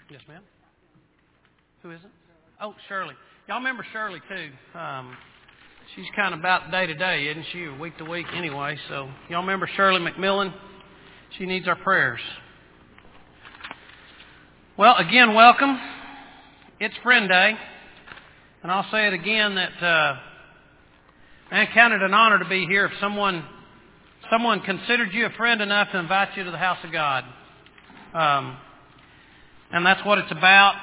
Yes, ma'am. Who is it? Oh, Shirley. Y'all remember Shirley, too. She's kind of about day to day, isn't she? Or week to week anyway. So y'all remember Shirley McMillan? She needs our prayers. Well, again, welcome. It's Friend Day. And I'll say it again that I count it an honor to be here if someone considered you a friend enough to invite you to the house of God. And that's what it's about.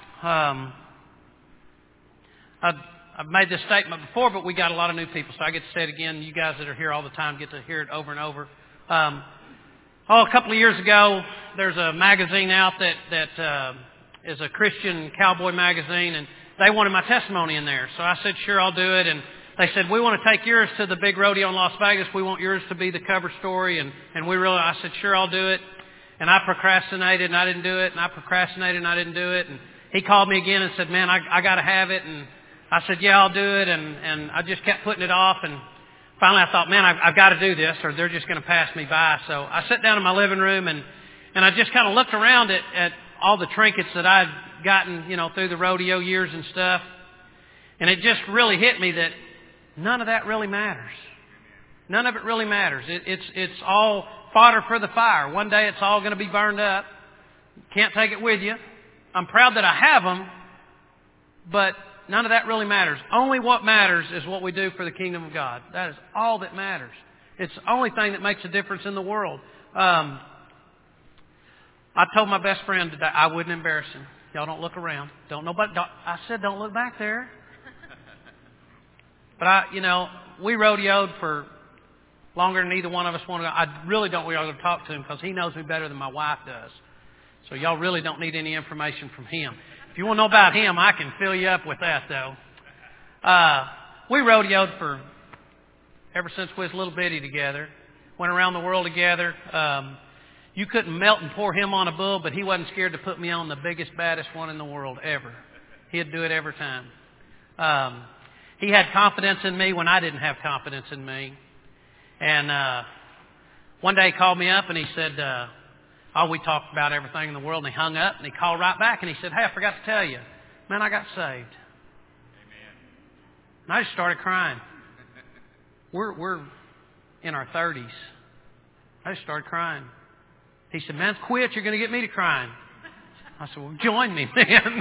I've made this statement before, but we got a lot of new people, so I get to say it again. You guys that are here all the time get to hear it over and over. A couple of years ago, there's a magazine out that is a Christian cowboy magazine, and they wanted my testimony in there. So I said, sure, I'll do it. And they said, we want to take yours to the big rodeo in Las Vegas. We want yours to be the cover story. And I said, sure, I'll do it. And I procrastinated and I didn't do it. And I procrastinated and I didn't do it. And he called me again and said, man, I got to have it. And I said, yeah, I'll do it. And I just kept putting it off. And finally I thought, man, I've got to do this or they're just going to pass me by. So I sat down in my living room and I just kind of looked around at all the trinkets that I'd gotten, through the rodeo years and stuff. And it just really hit me that none of that really matters. None of it really matters. It's all fodder for the fire. One day it's all going to be burned up. Can't take it with you. I'm proud that I have them, but none of that really matters. Only what matters is what we do for the kingdom of God. That is all that matters. It's the only thing that makes a difference in the world. I told my best friend today I wouldn't embarrass him. Y'all don't look around. I said don't look back there. But we rodeoed for longer than either one of us wanted to. I really don't want to talk to him because he knows me better than my wife does. So y'all really don't need any information from him. If you want to know about him, I can fill you up with that, though. We rodeoed for ever since we was little bitty together. Went around the world together. You couldn't melt and pour him on a bull, but he wasn't scared to put me on the biggest, baddest one in the world ever. He'd do it every time. He had confidence in me when I didn't have confidence in me. And one day he called me up and he said, we talked about everything in the world. And he hung up and he called right back and he said, hey, I forgot to tell you. Man, I got saved. Amen. And I just started crying. We're in our 30s. I just started crying. He said, man, quit. You're going to get me to crying. I said, well, join me, man.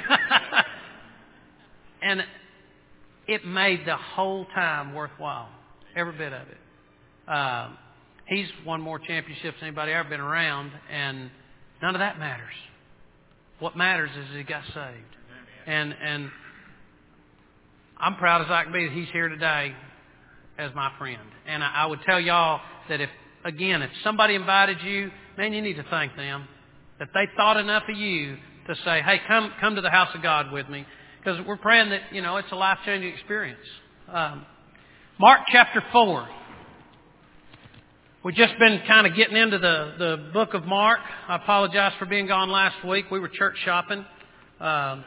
And it made the whole time worthwhile. Every bit of it. He's won more championships than anybody ever been around, and none of that matters. What matters is he got saved. And I'm proud as I can be that he's here today as my friend. And I would tell y'all that if somebody invited you, man, you need to thank them. That they thought enough of you to say, hey, come to the house of God with me. Because we're praying that, it's a life-changing experience. Mark chapter 4. We've just been kind of getting into the book of Mark. I apologize for being gone last week. We were church shopping. But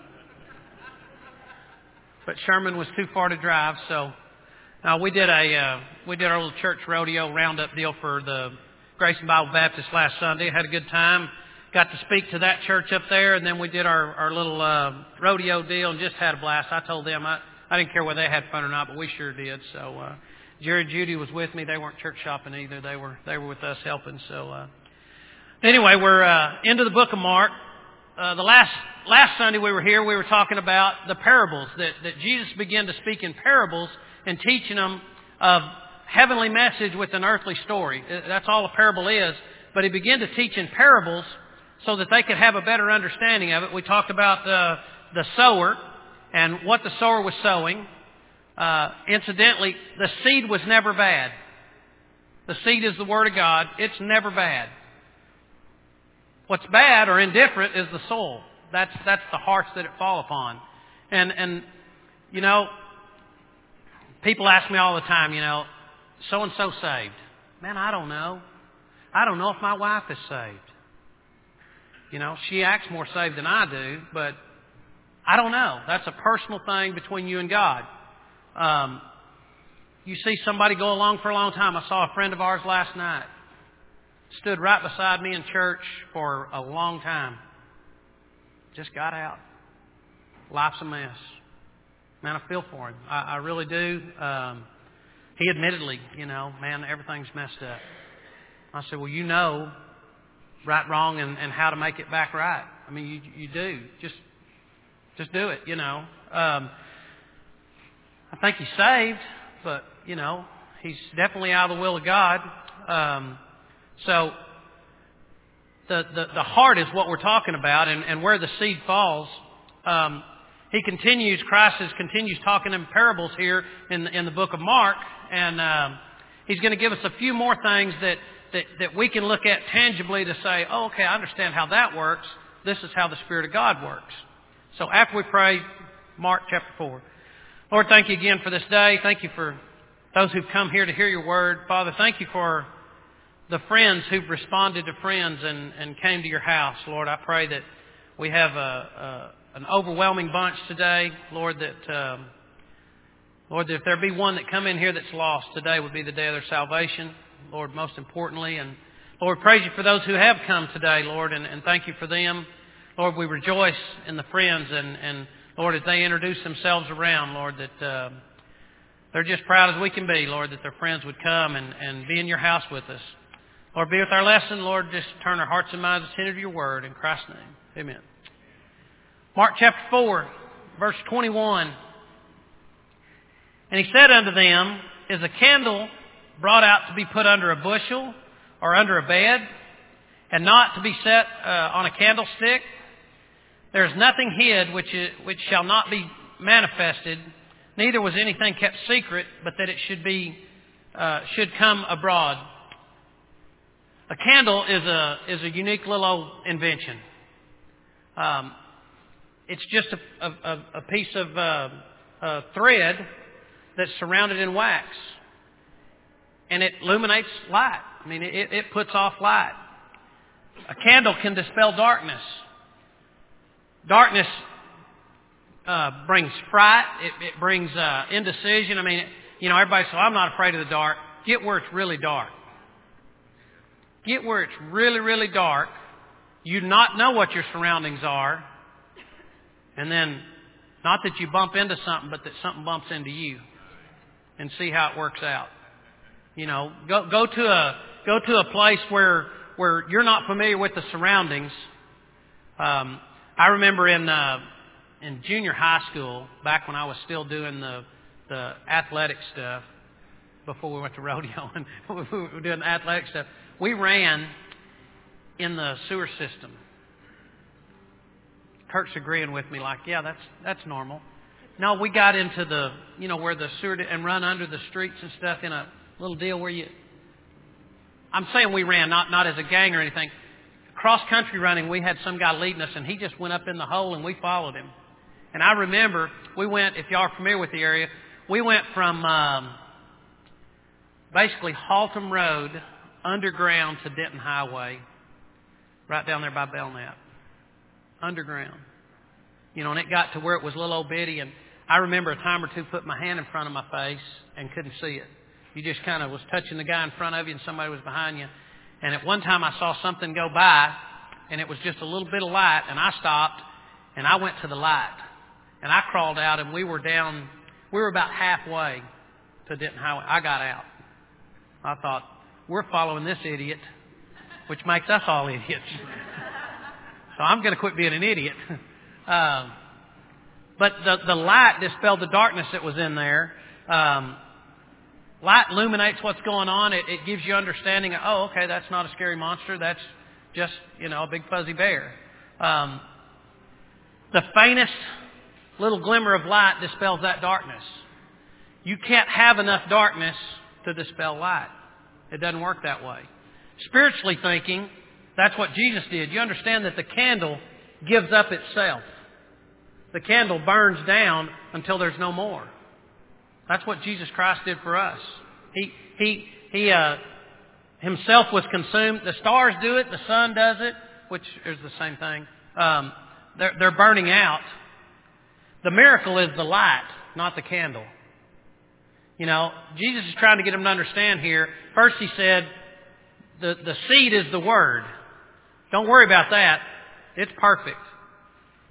Sherman was too far to drive, so we did our little church rodeo roundup deal for the Grayson Bible Baptist last Sunday. Had a good time. Got to speak to that church up there, and then we did our little rodeo deal and just had a blast. I told them I didn't care whether they had fun or not, but we sure did. So Jerry and Judy was with me. They weren't church shopping either. They were with us helping. So anyway, we're into the book of Mark. The last Sunday we were here, we were talking about the parables that Jesus began to speak in parables and teaching them of heavenly message with an earthly story. That's all a parable is. But he began to teach in parables so that they could have a better understanding of it. We talked about the sower and what the sower was sowing. Incidentally, the seed was never bad. The seed is the Word of God. It's never bad. What's bad or indifferent is the soul. That's the hearts that it fall upon. And people ask me all the time, so-and-so saved. Man, I don't know. I don't know if my wife is saved. She acts more saved than I do, but I don't know. That's a personal thing between you and God. You see somebody go along for a long time. I saw a friend of ours last night. Stood right beside me in church for a long time. just got out. Life's a mess. Man, I feel for him. I really do. He admittedly, man, everything's messed up. I said, well, right, wrong, and how to make it back right. I mean, you do. Just do it, I think he's saved, but, he's definitely out of the will of God. So the heart is what we're talking about, and where the seed falls. Christ continues talking in parables here in the book of Mark, and he's going to give us a few more things that we can look at tangibly to say, oh, okay, I understand how that works. This is how the Spirit of God works. So after we pray, Mark chapter 4. Lord, thank you again for this day. Thank you for those who've come here to hear your word. Father, thank you for the friends who've responded to friends and came to your house. Lord, I pray that we have an overwhelming bunch today. Lord, that if there be one that come in here that's lost, today would be the day of their salvation. Lord, most importantly. And Lord, praise you for those who have come today, Lord, and thank you for them. Lord, we rejoice in the friends and Lord, as they introduce themselves around, Lord, that they're just proud as we can be, Lord, that their friends would come and be in your house with us. Lord, be with our lesson. Lord, just turn our hearts and minds attentive to your word. In Christ's name, amen. Mark chapter 4, verse 21. And he said unto them, is a candle brought out to be put under a bushel or under a bed, and not to be set on a candlestick? There is nothing hid which shall not be manifested, neither was anything kept secret, but that it should come abroad. A candle is a unique little invention. It's just a piece of thread that's surrounded in wax, and it illuminates light. I mean, it puts off light. A candle can dispel darkness. Darkness brings fright. It brings indecision. I mean, everybody says, I'm not afraid of the dark. Get where it's really dark. Get where it's really, really dark. You not know what your surroundings are. And then, not that you bump into something, but that something bumps into you. And see how it works out. Go to a place where you're not familiar with the surroundings. I remember in junior high school, back when I was still doing the athletic stuff, before we went to rodeo and we were doing the athletic stuff, we ran in the sewer system. Kurt's agreeing with me like, yeah, that's normal. No, we got into the, where the sewer and run under the streets and stuff in a little deal where I'm saying we ran, not as a gang or anything. Cross-country running, we had some guy leading us, and he just went up in the hole, and we followed him. And I remember we went, if y'all are familiar with the area, we went from basically Haltom Road underground to Denton Highway, right down there by Belknap. Underground. And it got to where it was a little old bitty, and I remember a time or two putting my hand in front of my face and couldn't see it. You just kind of was touching the guy in front of you, and somebody was behind you. And at one time I saw something go by, and it was just a little bit of light, and I stopped, and I went to the light. And I crawled out, and we were about halfway to Denton Highway. I got out. I thought, we're following this idiot, which makes us all idiots. So I'm going to quit being an idiot. But the light dispelled the darkness that was in there. Light illuminates what's going on. It gives you understanding of, oh, okay, that's not a scary monster. That's just, a big fuzzy bear. The faintest little glimmer of light dispels that darkness. You can't have enough darkness to dispel light. It doesn't work that way. Spiritually thinking, that's what Jesus did. You understand that the candle gives up itself. The candle burns down until there's no more. That's what Jesus Christ did for us. He himself was consumed. The stars do it. The sun does it, which is the same thing. They're burning out. The miracle is the light, not the candle. Jesus is trying to get them to understand here. First he said, the seed is the word. Don't worry about that. It's perfect.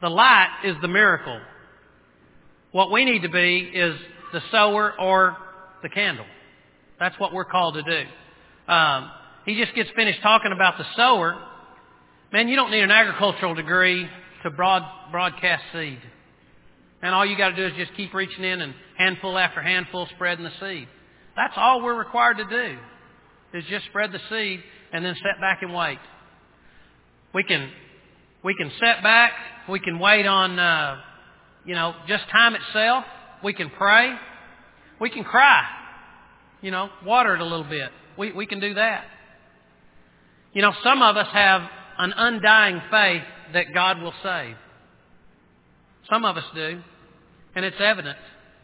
The light is the miracle. What we need to be is the sower or the candle. That's what we're called to do. He just gets finished talking about the sower. Man, you don't need an agricultural degree to broadcast seed. And all you got to do is just keep reaching in and handful after handful spreading the seed. That's all we're required to do, is just spread the seed and then sit back and wait. We can sit back. We can wait on, just time itself. We can pray. We can cry. Water it a little bit. We can do that. Some of us have an undying faith that God will save. Some of us do. And it's evident.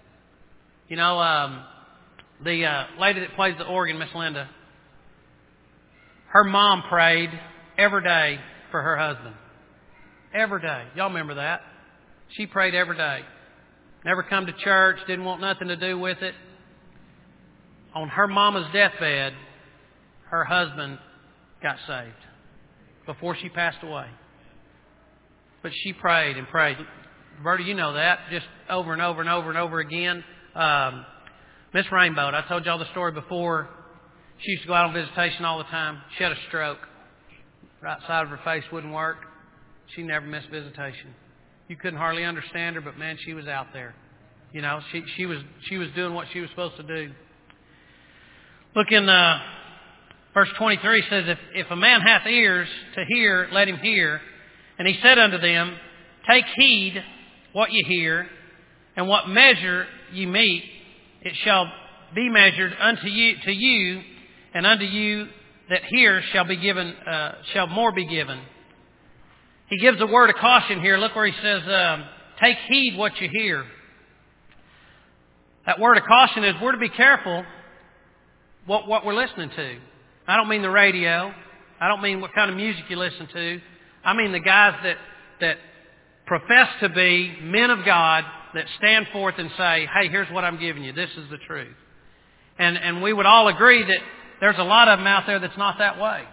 The lady that plays the organ, Miss Linda, her mom prayed every day for her husband. Every day. Y'all remember that? She prayed every day. Never come to church, didn't want nothing to do with it. On her mama's deathbed, her husband got saved before she passed away. But she prayed and prayed. Bertie, you know that, just over and over and over and over again. Miss Rainbow, I told y'all the story before. She used to go out on visitation all the time. She had a stroke. Right side of her face wouldn't work. She never missed visitation. You couldn't hardly understand her, but man, she was out there. She was doing what she was supposed to do. Look in verse 23 says, if a man hath ears to hear, let him hear. And he said unto them, take heed what ye hear, and what measure ye mete, it shall be measured unto you, to you, and unto you that hear shall be given, shall more be given. He gives a word of caution here. Look where he says, take heed what you hear. That word of caution is we're to be careful what we're listening to. I don't mean the radio. I don't mean what kind of music you listen to. I mean the guys that profess to be men of God, that stand forth and say, hey, here's what I'm giving you. This is the truth. And we would all agree that there's a lot of them out there that's not that way.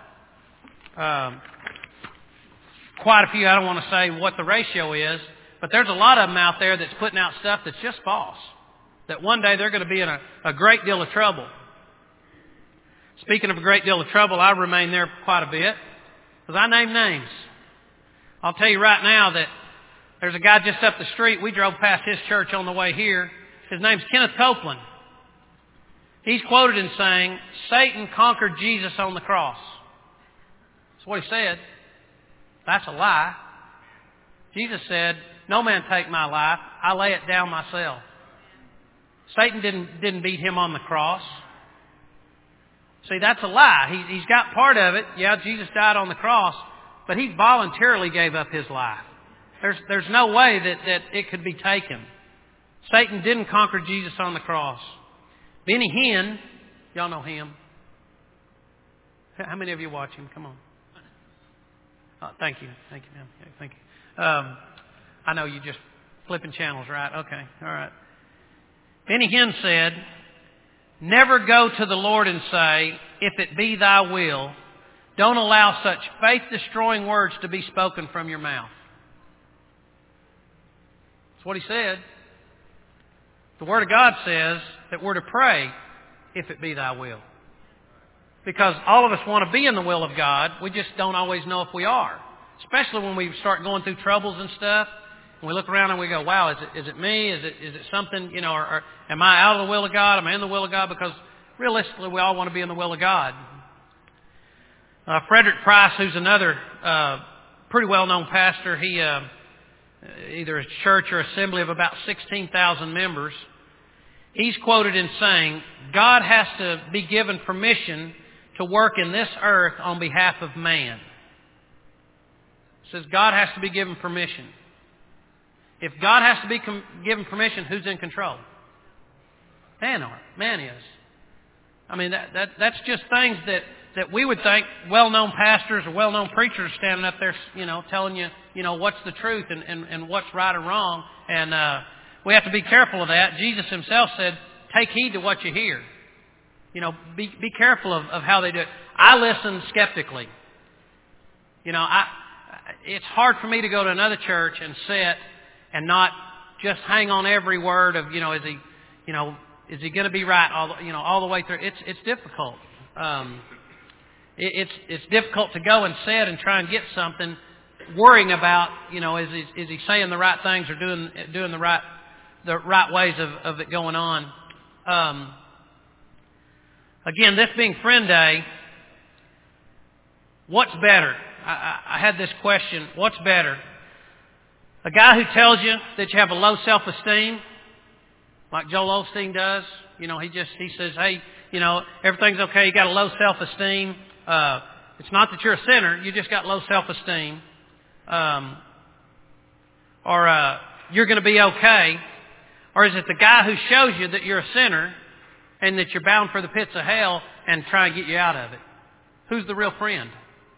Quite a few, I don't want to say what the ratio is, but there's a lot of them out there that's putting out stuff that's just false. That one day they're going to be in a great deal of trouble. Speaking of a great deal of trouble, I remain there quite a bit because I name names. I'll tell you right now that there's a guy just up the street. We drove past his church on the way here. His name's Kenneth Copeland. He's quoted in saying, Satan conquered Jesus on the cross. That's what he said. That's a lie. Jesus said, no man take my life. I lay it down myself. Satan didn't beat him on the cross. See, that's a lie. He's got part of it. Yeah, Jesus died on the cross, but he voluntarily gave up his life. There's no way that it could be taken. Satan didn't conquer Jesus on the cross. Benny Hinn, y'all know him. How many of you watch him? Come on. Thank you, ma'am. Yeah, thank you. I know you just flipping channels, right? Okay, all right. Benny Hinn said, never go to the Lord and say, if it be thy will, don't allow such faith-destroying words to be spoken from your mouth. That's what he said. The Word of God says that we're to pray, if it be thy will. Because all of us want to be in the will of God. We just don't always know if we are. Especially when we start going through troubles and stuff. And we look around and we go, wow, is it me? Is it something, or am I out of the will of God? Am I in the will of God? Because realistically, we all want to be in the will of God. Frederick Price, who's another pretty well-known pastor, he either a church or assembly of about 16,000 members, he's quoted in saying, God has to be given permission to work in this earth on behalf of man. It says God has to be given permission. If God has to be given permission, who's in control? Man is. I mean, that's just things that we would think well-known pastors or well-known preachers standing up there, telling you, what's the truth and what's right or wrong. And we have to be careful of that. Jesus himself said, take heed to what you hear. Be careful of how they do it. I listen skeptically. it's hard for me to go to another church and sit and not just hang on every word of, is he going to be right all the way through? It's difficult. It's difficult to go and sit and try and get something, worrying about, is he saying the right things or doing the right ways of it going on. Again, this being Friend Day, what's better? I had this question, what's better? A guy who tells you that you have a low self-esteem, like Joel Osteen does, he says, hey, everything's okay, you got a low self-esteem. It's not that you're a sinner, you just got low self-esteem. Or you're going to be okay. Or is it the guy who shows you that you're a sinner and that you're bound for the pits of hell and try and get you out of it? Who's the real friend?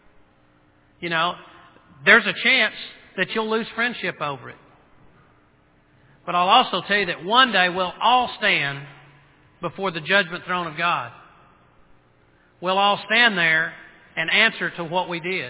There's a chance that you'll lose friendship over it. But I'll also tell you that one day we'll all stand before the judgment throne of God. We'll all stand there and answer to what we did.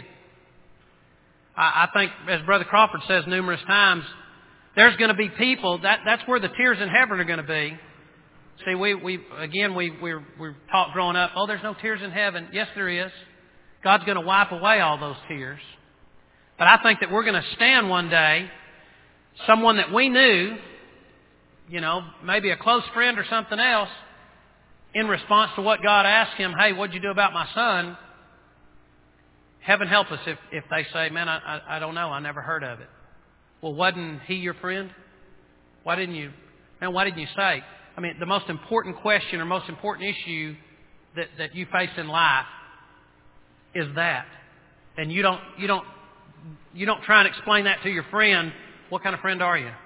I think, as Brother Crawford says numerous times, there's going to be people, that's where the tears in heaven are going to be. See, we're taught growing up, there's no tears in heaven. Yes, there is. God's going to wipe away all those tears. But I think that we're going to stand one day, someone that we knew, maybe a close friend or something else, in response to what God asked him, hey, what'd you do about my son? Heaven help us if they say, man, I don't know, I never heard of it. Well, wasn't he your friend? Why didn't you say? I mean, the most important question or most important issue that you face in life is that. And you don't try and explain that to your friend. What kind of friend are you?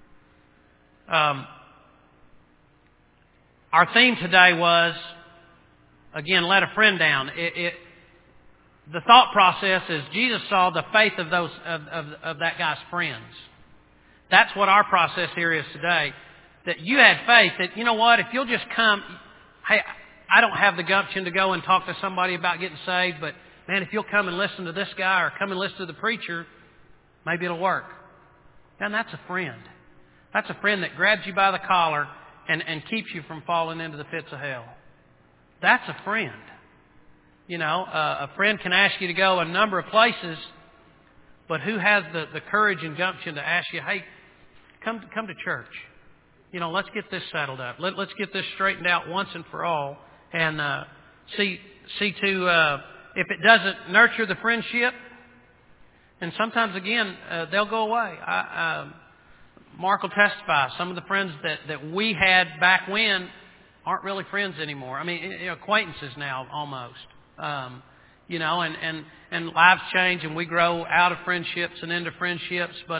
Our theme today was, again, let a friend down. The thought process is Jesus saw the faith of those of that guy's friends. That's what our process here is today. That you had faith that, if you'll just come, hey, I don't have the gumption to go and talk to somebody about getting saved, but man, if you'll come and listen to this guy or come and listen to the preacher, maybe it'll work. And that's a friend. That's a friend that grabs you by the collar and keeps you from falling into the pits of hell. That's a friend. A friend can ask you to go a number of places, but who has the courage and gumption to ask you, hey, come to church. Let's get this settled up. Let's get this straightened out once and for all, and see to if it doesn't nurture the friendship. And sometimes again they'll go away. Mark will testify. Some of the friends that we had back when aren't really friends anymore. I mean, acquaintances now almost. And lives change and we grow out of friendships and into friendships. But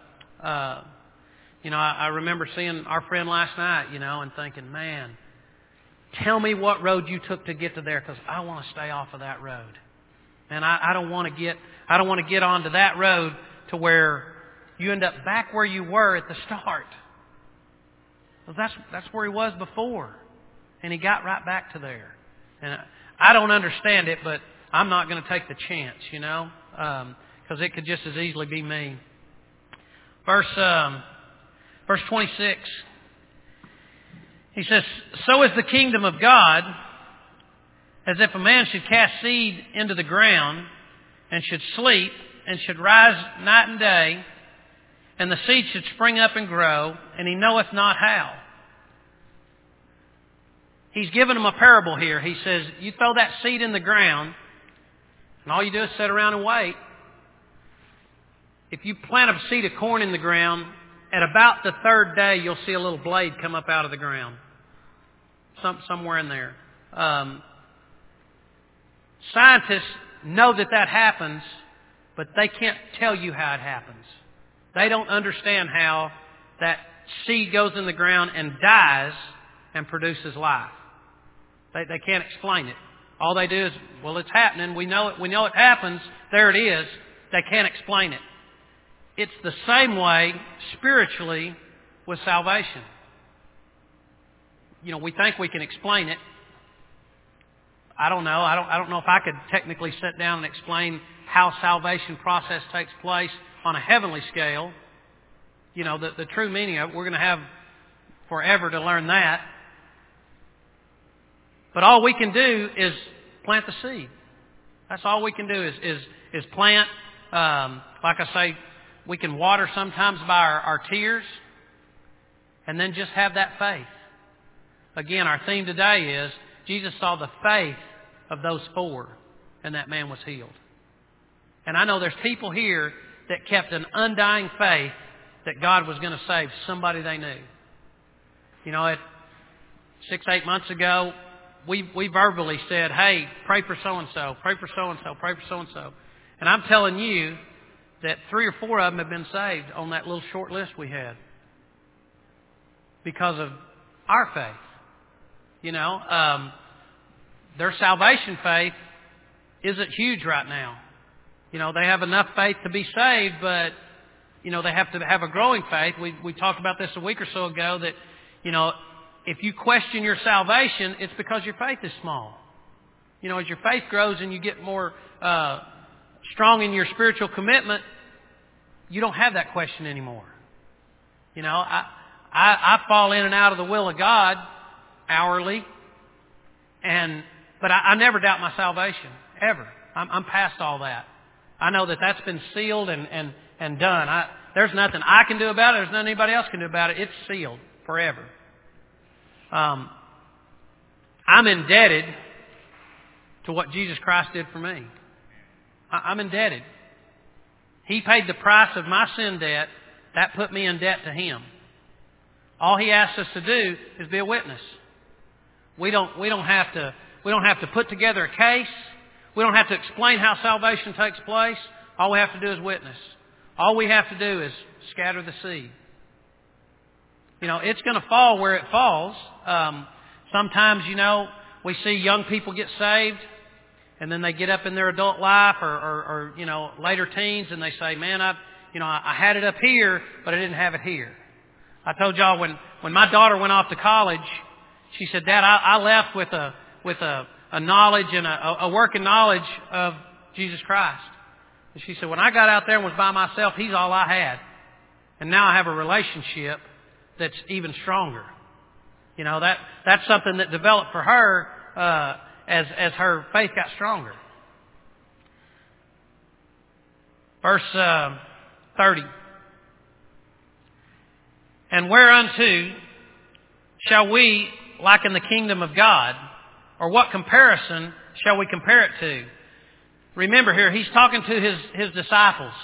I remember seeing our friend last night, and thinking, man, tell me what road you took to get to there, because I want to stay off of that road. And I don't want to get onto that road to where you end up back where you were at the start. Well, that's where he was before, and he got right back to there. And I don't understand it, but I'm not going to take the chance, because it could just as easily be me. Verse 26, he says, so is the kingdom of God, as if a man should cast seed into the ground, and should sleep, and should rise night and day, and the seed should spring up and grow, and he knoweth not how. He's given them a parable here. He says, you throw that seed in the ground, and all you do is sit around and wait. If you plant a seed of corn in the ground, at about the third day, you'll see a little blade come up out of the ground. Somewhere in there. Scientists know that happens, but they can't tell you how it happens. They don't understand how that seed goes in the ground and dies and produces life. They can't explain it. All they do is, well, it's happening. We know it happens. There it is. They can't explain it. It's the same way spiritually with salvation. We think we can explain it. I don't know. I don't know if I could technically sit down and explain how salvation process takes place on a heavenly scale. You know, the true meaning of it. We're going to have forever to learn that. But all we can do is plant the seed. That's all we can do is plant. Like I say, we can water sometimes by our tears, and then just have that faith. Again, our theme today is Jesus saw the faith of those four, and that man was healed. And I know there's people here that kept an undying faith that God was going to save somebody they knew. You know, 6-8 months ago, we verbally said, hey, pray for so-and-so, pray for so-and-so, pray for so-and-so. And I'm telling you that 3 or 4 of them have been saved on that little short list we had because of our faith. You know, their salvation faith isn't huge right now. You know, they have enough faith to be saved, but, you know, they have to have a growing faith. We talked about this a week or so ago that, you know, if you question your salvation, it's because your faith is small. You know, as your faith grows and you get more strong in your spiritual commitment, you don't have that question anymore. You know, I fall in and out of the will of God hourly, but I never doubt my salvation, ever. I'm past all that. I know that that's been sealed and done. There's nothing I can do about it. There's nothing anybody else can do about it. It's sealed forever. I'm indebted to what Jesus Christ did for me. I'm indebted. He paid the price of my sin debt. That put me in debt to Him. All He asks us to do is be a witness. We don't have to put together a case. We don't have to explain how salvation takes place. All we have to do is witness. All we have to do is scatter the seed. You know, it's going to fall where it falls. Sometimes, you know, we see young people get saved, and then they get up in their adult life or you know, later teens, and they say, man, I had it up here, but I didn't have it here. I told y'all when my daughter went off to college, she said, Dad, I left with a knowledge and a working knowledge of Jesus Christ. And she said, when I got out there and was by myself, He's all I had. And now I have a relationship that's even stronger. You know, that's something that developed for her as her faith got stronger. Verse 30. And whereunto shall we liken the kingdom of God? Or what comparison shall we compare it to? Remember here, He's talking to His disciples.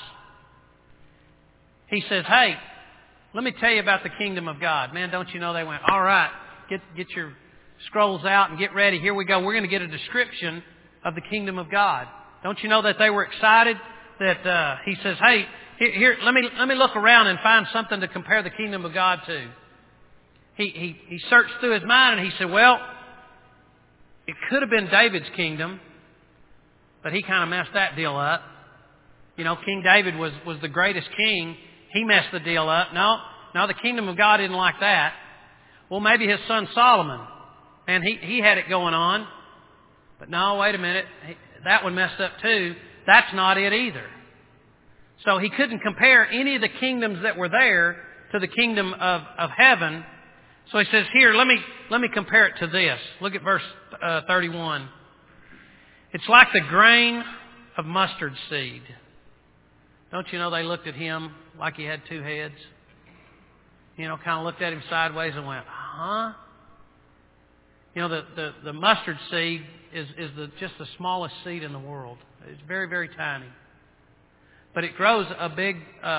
He says, hey, let me tell you about the kingdom of God. Man, don't you know they went, all right, get your scrolls out and get ready. Here we go. We're going to get a description of the kingdom of God. Don't you know that they were excited that He says, hey, here, let me look around and find something to compare the kingdom of God to. He searched through his mind and he said, well, it could have been David's kingdom, but he kind of messed that deal up. You know, King David was the greatest king. He messed the deal up. No, the kingdom of God isn't like that. Well, maybe his son Solomon, and he had it going on. But no, wait a minute. That one messed up too. That's not it either. So he couldn't compare any of the kingdoms that were there to the kingdom of heaven. So he says, here, let me compare it to this. Look at verse 31. It's like the grain of mustard seed. Don't you know they looked at him like he had 2 heads? You know, kind of looked at him sideways and went, huh? You know, the mustard seed is just the smallest seed in the world. It's very, very tiny. But it grows a big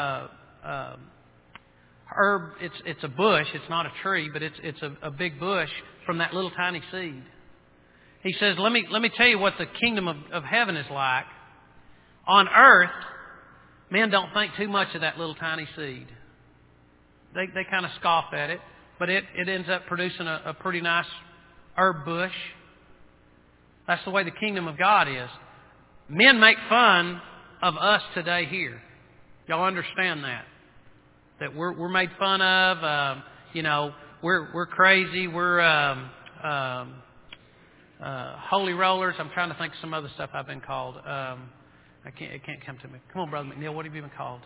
herb. It's a bush. It's not a tree, but it's a big bush from that little tiny seed. He says, let me tell you what the kingdom of heaven is like. On earth, men don't think too much of that little tiny seed. They kind of scoff at it, but it ends up producing a pretty nice herb bush. That's the way the kingdom of God is. Men make fun of us today here. Y'all understand that? That we're made fun of. You know, we're crazy. We're holy rollers. I'm trying to think of some other stuff I've been called. It can't come to me. Come on, Brother McNeil. What have you been called?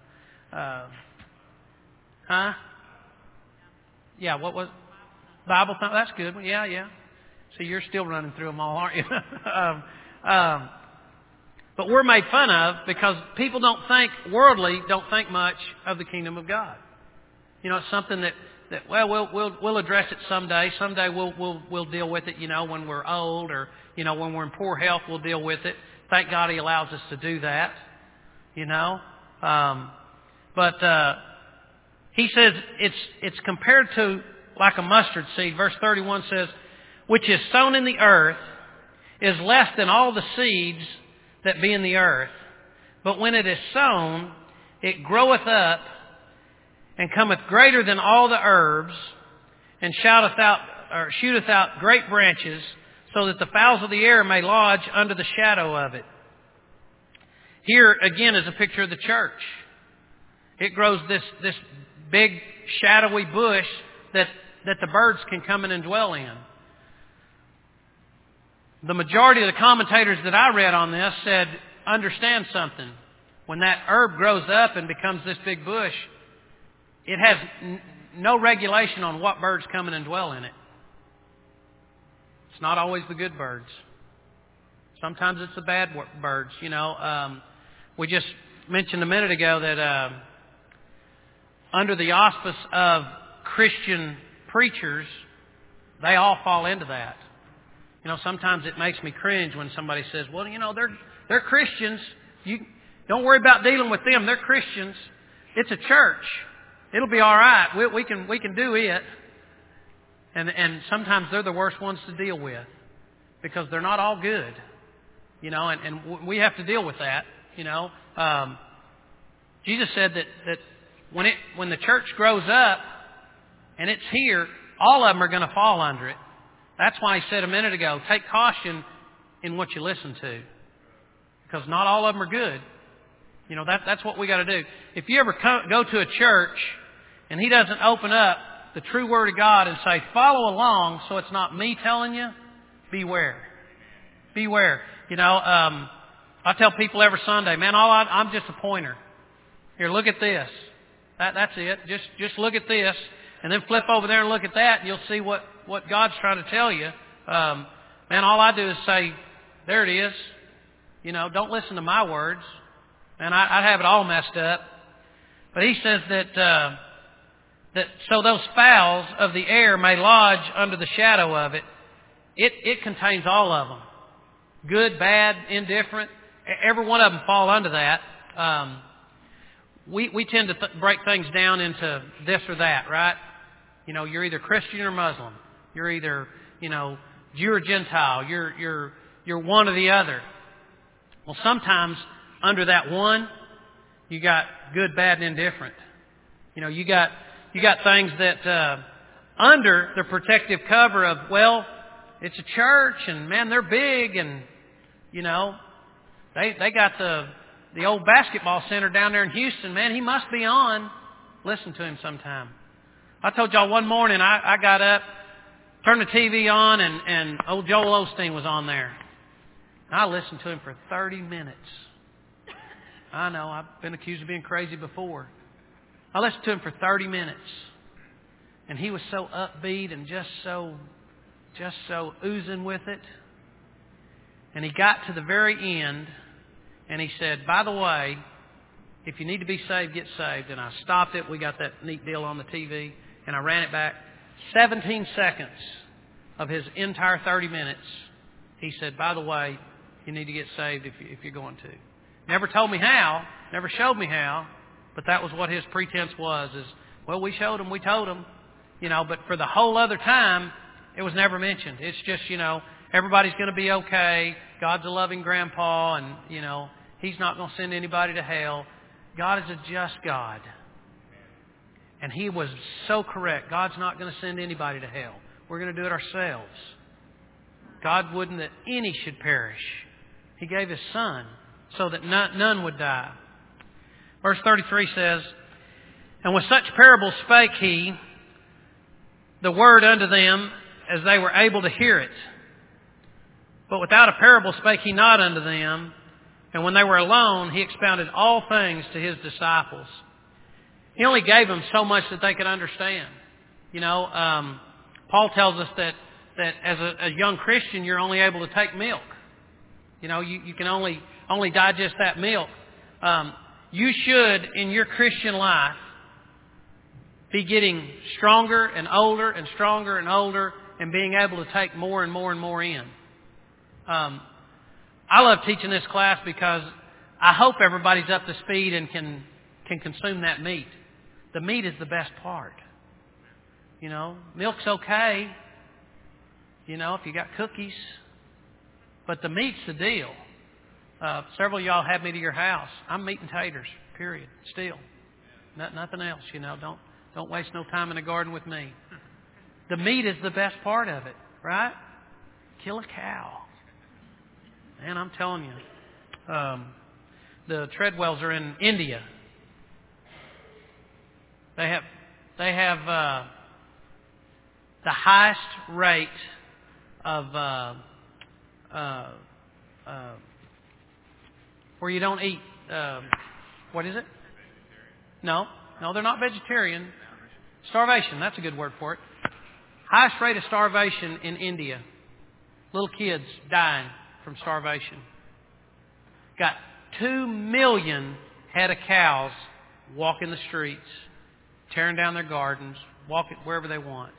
Yeah, what was Bible thump? That's good. Yeah. So you're still running through them all, aren't you? But we're made fun of because people don't think much of the kingdom of God. You know, it's something that we'll address it someday. Someday we'll deal with it. You know, when we're old or when we're in poor health, we'll deal with it. Thank God He allows us to do that. You know, but He says it's compared to like a mustard seed. Verse 31 says, which is sown in the earth is less than all the seeds that be in the earth. But when it is sown, it groweth up and cometh greater than all the herbs, and shooteth out great branches, so that the fowls of the air may lodge under the shadow of it. Here again is a picture of the church. It grows this big shadowy bush that the birds can come in and dwell in. The majority of the commentators that I read on this said, understand something. When that herb grows up and becomes this big bush, it has no regulation on what birds come in and dwell in it. It's not always the good birds. Sometimes it's the bad birds. You know, we just mentioned a minute ago that under the auspice of Christian preachers, they all fall into that. You know, sometimes it makes me cringe when somebody says, well, you know, they're Christians. You don't worry about dealing with them. They're Christians. It's a church. It'll be all right. We can do it. And sometimes they're the worst ones to deal with because they're not all good. You know, and we have to deal with that. You know, Jesus said that when the church grows up and it's here, all of them are going to fall under it. That's why He said a minute ago, take caution in what you listen to, because not all of them are good. You know, that's what we got to do. If you ever go to a church and He doesn't open up the true Word of God and say, follow along, so it's not me telling you, beware. Beware. You know, I tell people every Sunday, man, I'm just a pointer. Here, look at this. That's it. Just look at this, and then flip over there and look at that, and you'll see what God's trying to tell you. Man, all I do is say, there it is. You know, don't listen to my words. And I'd have it all messed up. But He says that so those fowls of the air may lodge under the shadow of it. It contains all of them. Good, bad, indifferent. Every one of them fall under that. We tend to break things down into this or that, right? You know, you're either Christian or Muslim. You're either, you know, Jew or Gentile. You're one or the other. Well, sometimes under that one, you got good, bad, and indifferent. You know, you got things that under the protective cover of, well, it's a church, and man, they're big, and you know, they got the old basketball center down there in Houston. Man, he must be on. Listen to him sometime. I told y'all one morning I got up, turned the TV on, and old Joel Osteen was on there. I listened to him for 30 minutes. I know, I've been accused of being crazy before. I listened to him for 30 minutes. And he was so upbeat and just so oozing with it. And he got to the very end, and he said, by the way, if you need to be saved, get saved. And I stopped it. We got that neat deal on the TV, and I ran it back. 17 seconds of his entire 30 minutes, he said, by the way, you need to get saved if you're going to. Never told me how, never showed me how, but that was what his pretense was, is, well, we showed him, we told him, you know, but for the whole other time, it was never mentioned. It's just, you know, everybody's going to be okay. God's a loving grandpa, and, you know, He's not going to send anybody to hell. God is a just God. And He was so correct. God's not going to send anybody to hell. We're going to do it ourselves. God wouldn't that any should perish. He gave His Son so that none would die. Verse 33 says, and with such parables spake He the word unto them as they were able to hear it. But without a parable spake He not unto them. And when they were alone, He expounded all things to His disciples. He only gave them so much that they could understand. Paul tells us that as a young Christian, you're only able to take milk. You can only digest that milk. You should, in your Christian life, be getting stronger and older and stronger and older and being able to take more and more and more in. I love teaching this class because I hope everybody's up to speed and can consume that meat. The meat is the best part. Milk's okay, if you got cookies. But the meat's the deal. Several of y'all had me to your house. I'm meat and taters, period, still. Nothing else, Don't waste no time in the garden with me. The meat is the best part of it, right? Kill a cow. Man, I'm telling you. The Treadwells are in India. They have the highest rate of where you don't eat. What is it? No, they're not vegetarian. Starvation, that's a good word for it. Highest rate of starvation in India. Little kids dying from starvation. Got 2 million head of cows walking the streets, tearing down their gardens, walking wherever they want.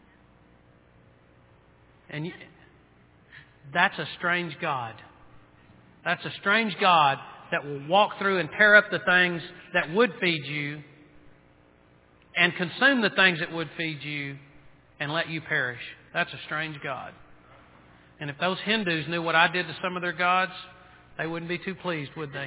And that's a strange God. That's a strange God that will walk through and tear up the things that would feed you and consume the things that would feed you and let you perish. That's a strange God. And if those Hindus knew what I did to some of their gods, they wouldn't be too pleased, would they?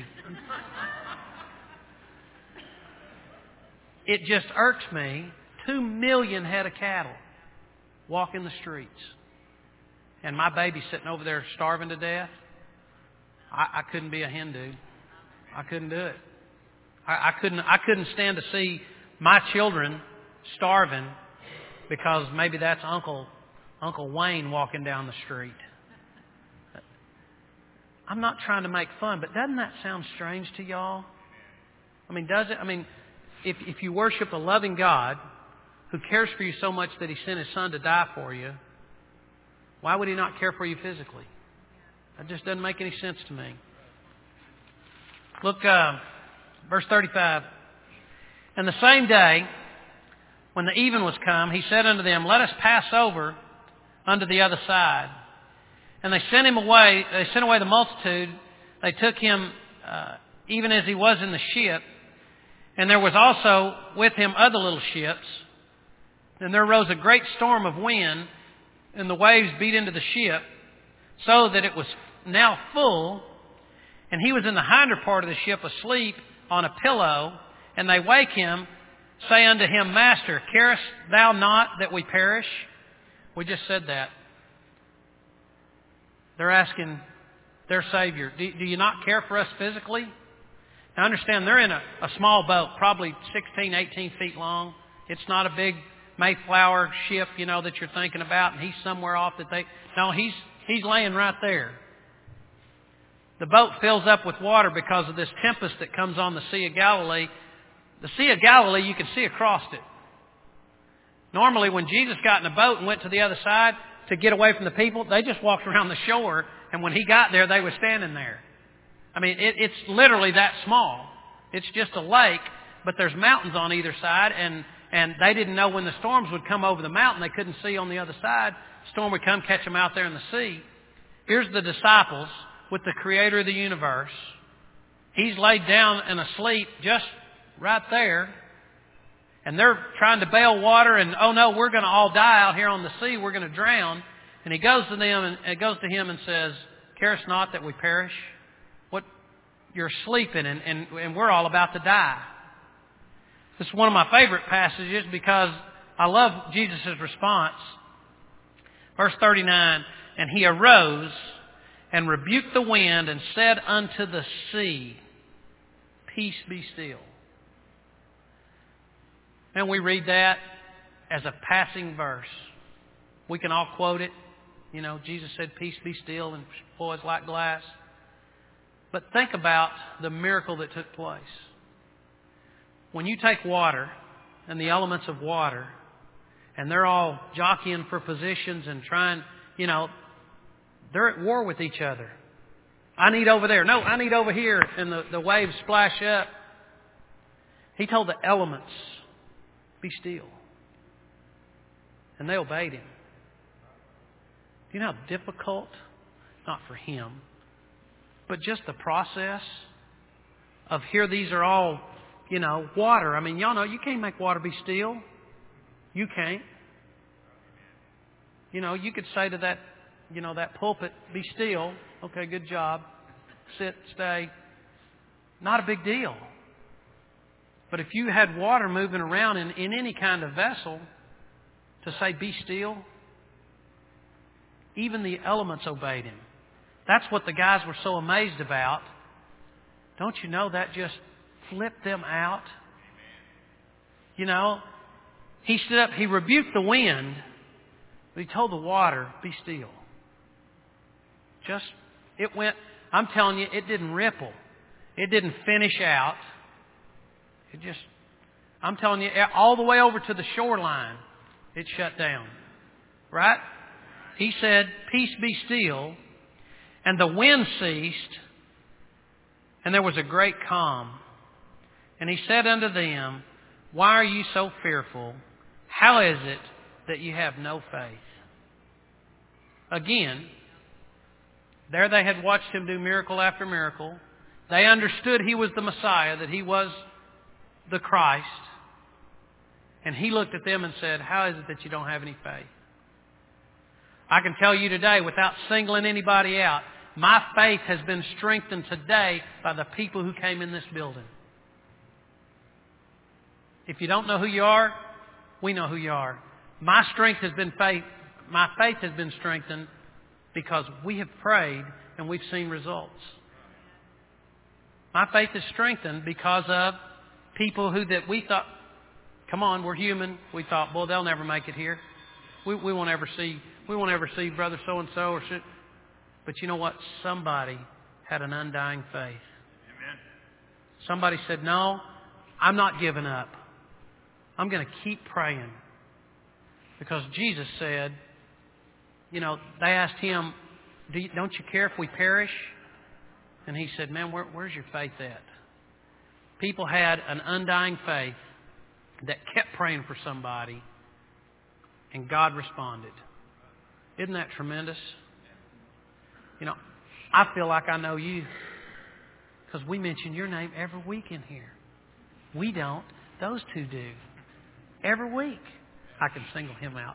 It just irks me. 2 million head of cattle walking the streets. And my baby sitting over there starving to death. I couldn't be a Hindu. I couldn't do it. I couldn't stand to see my children starving because maybe that's Uncle Wayne walking down the street. I'm not trying to make fun, but doesn't that sound strange to y'all? Does it? If you worship a loving God who cares for you so much that He sent His Son to die for you, why would He not care for you physically? That just doesn't make any sense to me. Look, verse 35. And the same day, when the even was come, He said unto them, Let us pass over unto the other side. And they sent Him away. They sent away the multitude. They took Him even as He was in the ship. And there was also with Him other little ships. And there arose a great storm of wind, and the waves beat into the ship, so that it was now full. And He was in the hinder part of the ship asleep on a pillow. And they wake Him, say unto Him, Master, carest Thou not that we perish? We just said that. They're asking their Savior, do you not care for us physically? Now understand, they're in a small boat, probably 16, 18 feet long. It's not a big Mayflower ship, that you're thinking about, and He's somewhere off No, He's laying right there. The boat fills up with water because of this tempest that comes on the Sea of Galilee. The Sea of Galilee, you can see across it. Normally, when Jesus got in a boat and went to the other side to get away from the people, they just walked around the shore, and when He got there, they were standing there. It's literally that small. It's just a lake, but there's mountains on either side, and they didn't know when the storms would come over the mountain. They couldn't see on the other side. The storm would come, catch them out there in the sea. Here's the disciples with the Creator of the universe. He's laid down and asleep just right there. And they're trying to bail water, and oh no, we're going to all die out here on the sea. We're going to drown. And He goes to them and goes to him and says, Carest not that we perish? What you're sleeping, and we're all about to die. This is one of my favorite passages because I love Jesus' response. Verse 39, And He arose and rebuked the wind and said unto the sea, Peace be still. And we read that as a passing verse. We can all quote it. Jesus said, Peace be still, and boys like glass. But think about the miracle that took place. When you take water and the elements of water, and they're all jockeying for positions and trying, they're at war with each other. I need over there. No, I need over here. And the waves splash up. He told the elements, be still. And they obeyed him. Do you know how difficult, not for him, but just the process of here these are all, water. I mean, y'all know you can't make water be still. You can't. You could say to that, that pulpit, be still. Okay, good job. Sit, stay. Not a big deal. But if you had water moving around in any kind of vessel, to say be still, even the elements obeyed him. That's what the guys were so amazed about. Don't you know that just flipped them out? He stood up, he rebuked the wind, but he told the water, be still. It went, I'm telling you, it didn't ripple. It didn't finish out. I'm telling you, all the way over to the shoreline, it shut down. Right? He said, peace be still. And the wind ceased. And there was a great calm. And he said unto them, why are you so fearful? How is it that you have no faith? Again, there they had watched him do miracle after miracle. They understood he was the Messiah, that he was the Christ. And he looked at them and said, how is it that you don't have any faith? I can tell you today, without singling anybody out, my faith has been strengthened today by the people who came in this building. If you don't know who you are, we know who you are. My faith has been strengthened because we have prayed and we've seen results. My faith is strengthened because of people that we thought, come on, we're human. We thought, well, they'll never make it here. We won't ever see brother so and so. But you know what? Somebody had an undying faith. Amen. Somebody said, no, I'm not giving up. I'm going to keep praying. Because Jesus said, they asked him, don't you care if we perish? And he said, man, where's your faith at? People had an undying faith that kept praying for somebody, and God responded. Isn't that tremendous? I feel like I know you because we mention your name every week in here. We don't. Those two do. Every week. I can single him out.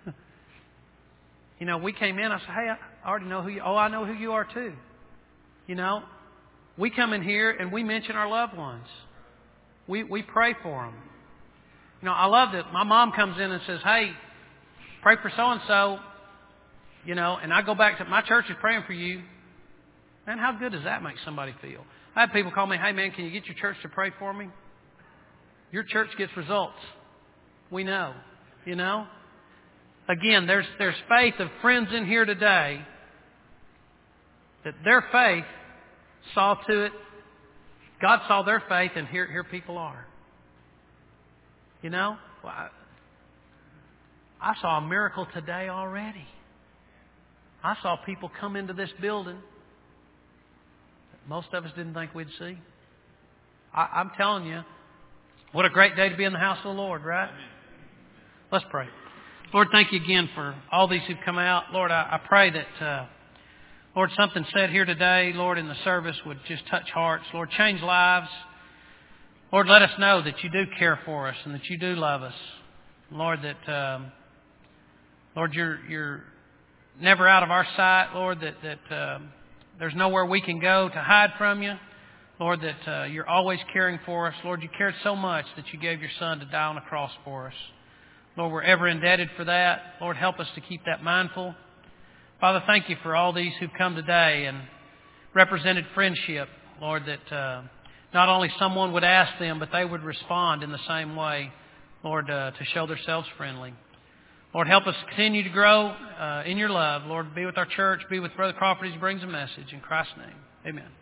We came in. I said, hey, I already know who you are. Oh, I know who you are too. We come in here and we mention our loved ones. We pray for them. I love that my mom comes in and says, hey, pray for so-and-so. And I go back to my church is praying for you. Man, how good does that make somebody feel? I have people call me, hey man, can you get your church to pray for me? Your church gets results. We know. Again, there's faith of friends in here today that their faith saw to it. God saw their faith, and here people are. Well, I saw a miracle today already. I saw people come into this building that most of us didn't think we'd see. I'm telling you, what a great day to be in the house of the Lord, right? Let's pray. Lord, thank you again for all these who've come out. Lord, I pray that, Lord, something said here today, Lord, in the service would just touch hearts. Lord, change lives. Lord, let us know that you do care for us and that you do love us. Lord, that, Lord, you're never out of our sight. Lord, that there's nowhere we can go to hide from you. Lord, that you're always caring for us. Lord, you cared so much that you gave your Son to die on the cross for us. Lord, we're ever indebted for that. Lord, help us to keep that mindful. Father, thank you for all these who've come today and represented friendship. Lord, that not only someone would ask them, but they would respond in the same way, Lord, to show themselves friendly. Lord, help us continue to grow in your love. Lord, be with our church. Be with Brother Crawford as he brings a message. In Christ's name, amen.